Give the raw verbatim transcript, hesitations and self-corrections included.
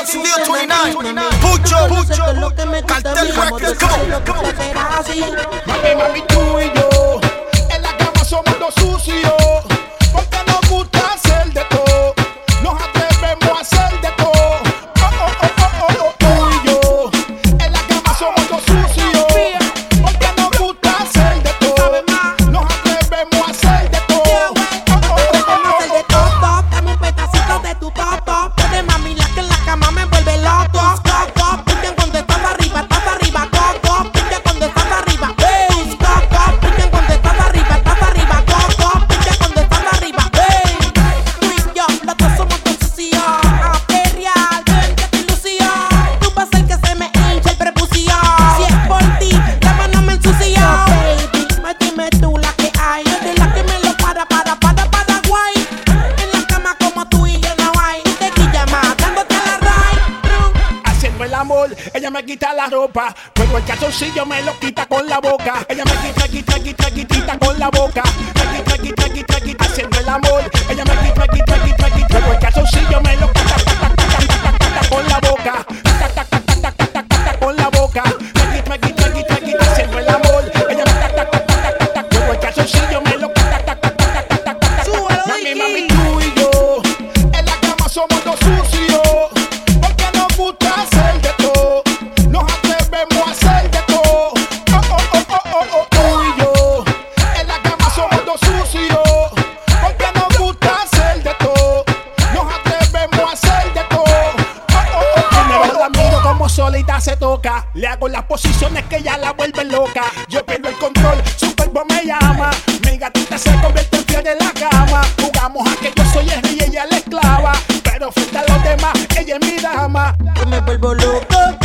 Studio veintinueve, Pucho, Pucho, Cartel Records, come on, come on. Mami, mami, tú y yo, en la cama somos dos sucios, porque nos gusta hacer de todo, nos atrevemos a hacer de todo. Oh, oh, oh, oh, oh, oh. Tú y yo, en la cama somos dos sucios, porque nos gusta hacer de todo, nos atrevemos a hacer de todo. Oh, oh, oh, oh, hacer de todo, dame un pedacito de tu toto. Puede mami la que en la cama me vuelve loco. Coco, pinchen cuando estás arriba, estás arriba, coco, pinchen cuando estás arriba. Hey, coco, pinchen cuando estás arriba, estás arriba, coco, pinchen cuando estás arriba. Hey, tú y yo, los dos somos dos sucios. Imperial, ven que te ilusión. Tú vas a ser que se me hinche el prepucio. Si es por ti, la mano me ensució. Baby, me dime tú la que hay. Yo de la que me lo para, para, para, Paraguay. En la cama como tú y yo no hay. Tú te quillas más, dándote a la ray. haciendo el amor, ella me quita la ropa, luego el calzoncillo me lo quita con la boca. Ella me quita, quita, quita, quita con la boca. Me quita, quita, quita, quita, haciendo el amor. Ella me quita, quita, quita, quita, luego el calzoncillo me lo quita, quita, quita, quita, quita con la boca. Quita, quita, quita, quita, quita con la boca. Me quita, quita, quita, quita, haciendo el amor. Ella me quita, quita, quita, quita, luego el calzoncillo me lo quita, quita, quita, quita, quita. Mami, mami, tú y yo, en la cama somos dos sucios, porque nos gusta hacer de todo, nos atrevemos a hacer de todo. Oh, oh, oh, oh, oh, oh. Tú y yo, en la cama somos dos sucios, porque nos gusta hacer de todo, nos atrevemos a hacer de todo. Oh, oh, oh, oh. Primero la miro como solita se toca, le hago las posiciones que ella la vuelven loca. Yo pierdo el control, su cuerpo me llama, mi gatita se convierte en fiel de la cama. Jugamos a que yo soy el rey y ella la esclava, pero frente a los demás, ella es mi dama. Yo me vuelvo loco